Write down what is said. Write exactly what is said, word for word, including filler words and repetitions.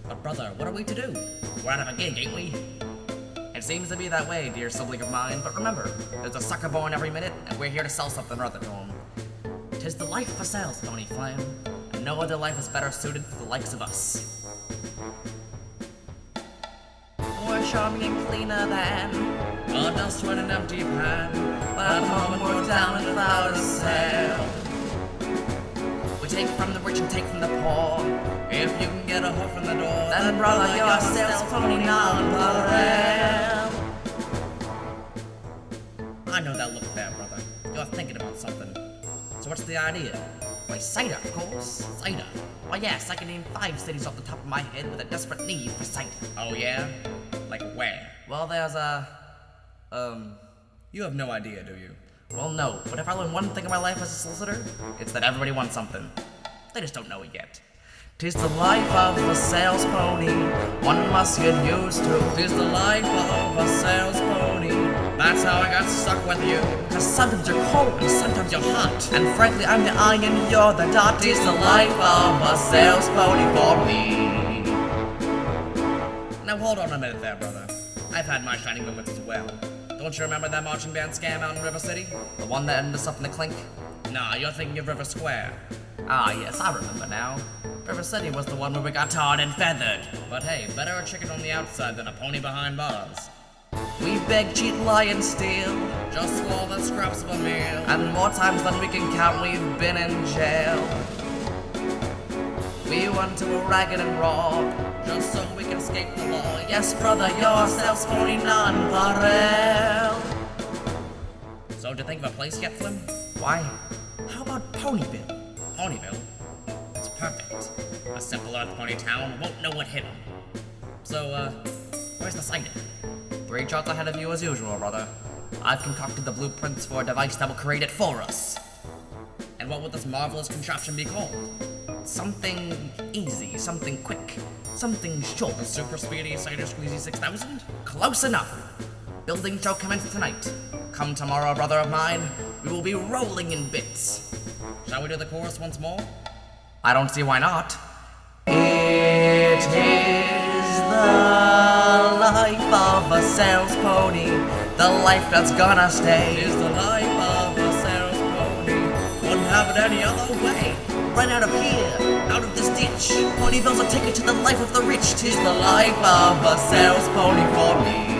But brother, what are we to do? We're out of a gig, ain't we? It seems to be that way, dear sibling of mine, but remember, there's a sucker born every minute, and we're here to sell something or other to him. 'Tis the life for sale, Stony Flame, and no other life is better suited for the likes of us. We're charming and cleaner than a dust when an empty pan, but at home we're down and without a sale. We take from the rich and take from the poor. If you can get a hoof in the door, then brother, you're a sales pony non-pareil. I know that look there, brother. You're thinking about something. So what's the idea? Why, cider, of course. Cider. Why, yes, I can name five cities off the top of my head with a desperate need for cider. Oh, yeah? Like where? Well, there's a... Um... You have no idea, do you? Well, no, but if I learn one thing in my life as a solicitor, it's that everybody wants something. They just don't know it yet. 'Tis the life of a sales pony, one must get used to. 'Tis the life of a sales pony, that's how I got stuck with you. 'Cause sometimes you're cold and sometimes you're hot, and frankly I'm the eye and you're the dot. 'Tis the life of a sales pony for me. Now hold on a minute there, brother. I've had my shining moments as well. Don't you remember that marching band scam out in River City? The one that ended us up in the clink? Nah, you're thinking of River Square. Ah, yes, I remember now. River City was the one where we got tarred and feathered. But hey, better a chicken on the outside than a pony behind bars. We beg, cheat, lie, and steal, just for the scraps of a meal. And more times than we can count, we've been in jail. We went to a ragged and rob, just so we can escape the law. Yes, brother, you're a sales pony non-pareil. So, did you think of a place yet, Flim? Why? How about Ponyville? Ponyville? It's perfect. A simple Earth Pony town won't know what hit him. So, uh, where's the sighting? Three charts ahead of you as usual, brother. I've concocted the blueprints for a device that will create it for us. And what would this marvelous contraption be called? Something easy, something quick, something short. The Super Speedy Cider Squeezy six thousand? Close enough! Building shall commence tonight. Come tomorrow, brother of mine, we will be rolling in bits. Shall we do the chorus once more? I don't see why not. It is the life of a sales pony, the life that's gonna stay. It is the life of a sales pony, wouldn't have it any other way. Run out of here, out of this ditch. Ponyville's a ticket to the life of the rich. 'Tis the life of a sales pony for me.